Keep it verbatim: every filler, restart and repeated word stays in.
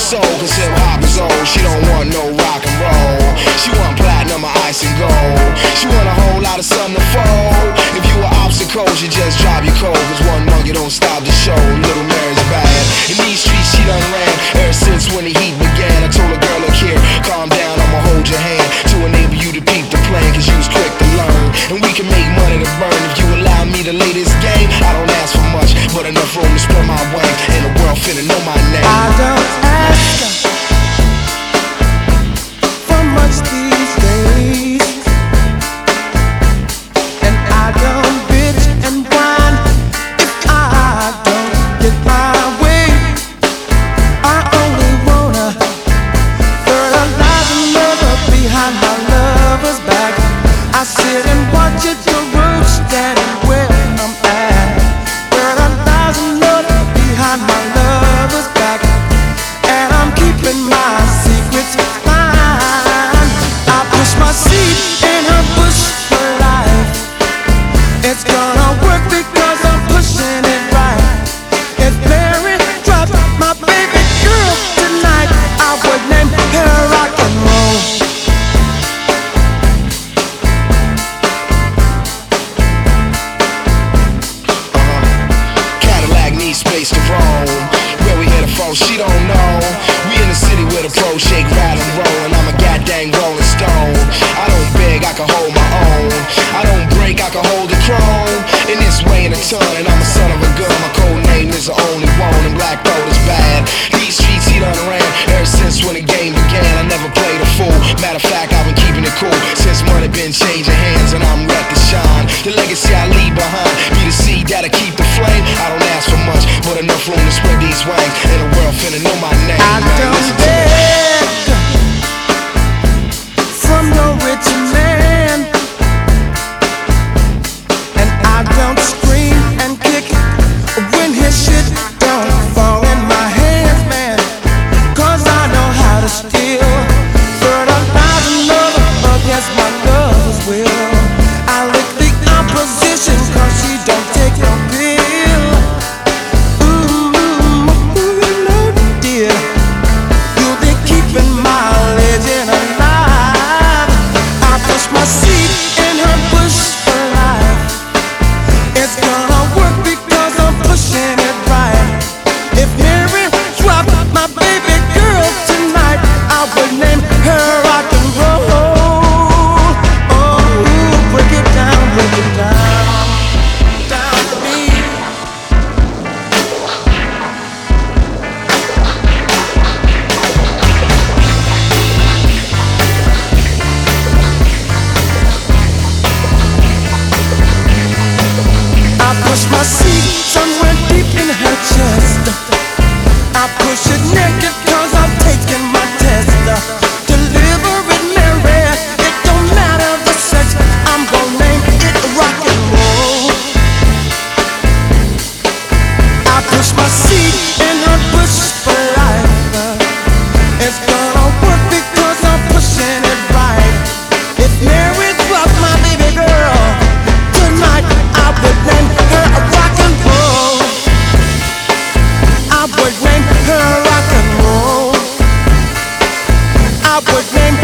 soul, cause hip hop is old. She don't want no rock and roll. She want platinum or ice and gold. She want a whole lot of something to fold. If you were obstacles, you just drop your cold. Cause one monkey don't stop the show. Little Mary's bad. In these streets she done ran ever since when the heat began. I told a girl, look here, calm down, I'ma hold your hand to enable you to peep the plan, cause you was quick to learn. And we can make money to burn if you allow me to lay this game. I don't ask for much, but enough room to spread my wings. And the world finna know my name. I don't ask for much these days, and I don't bitch and whine if I don't get my way. I only wanna fertilize another behind my lover's back. I sit and watch it the road standing where I'm at. Fertilize another behind my lover's back, and I'm keeping my secrets fine. I push my seed in her bush for life. It's gonna work because I'm pushing it right. If Mary dropped my baby girl tonight, I would name her rock and roll. Uh-huh. Cadillac needs space to roam. Where we headed from, she don't know. We in the city where the pros shake, rattle, and roll, and I'm a goddamn rolling stone. I don't beg, I can hold my own. I don't break, I can hold the chrome. In this way in a ton, and I'm a son of a gun. My code name is the only one, and black gold is bad. These streets he done ran ever since when the game began. I never played a fool. Matter of fact, I've been keeping it cool since money been changing hands, and I'm ready to shine. The legacy I leave behind be the seed that'll keep the flame. I don't ask for much, but enough room to spread these wings, and the world finna know my name. I Man, don't listen to me. beg from no rich man, and I don't scream and kick when his shit don't fall in my hands, man. Cause I know how to steal, fertilize another against my lover's will. I lick the opposition cause she don't take no pill. Ooh, ooh, no dear, you'll be keeping my legend alive. I push my seed in her bush for life. It's gonna work because I'm pushing it right. If Mary dropped my baby girl tonight, I would name her rock and roll. Oh, break it down, break it down, down to me. I push my seat somewhere deep in her chest. I push it naked cause I'm taking my test. Deliver it, Mary, it don't matter the sex. I'm gonna name it rock and roll. I push my seat in her bush for life. It's gonna work because I'm pushing it right. If Mary dropped my baby girl tonight, I would name her a rock and roll. I would name her rock and roll. I would name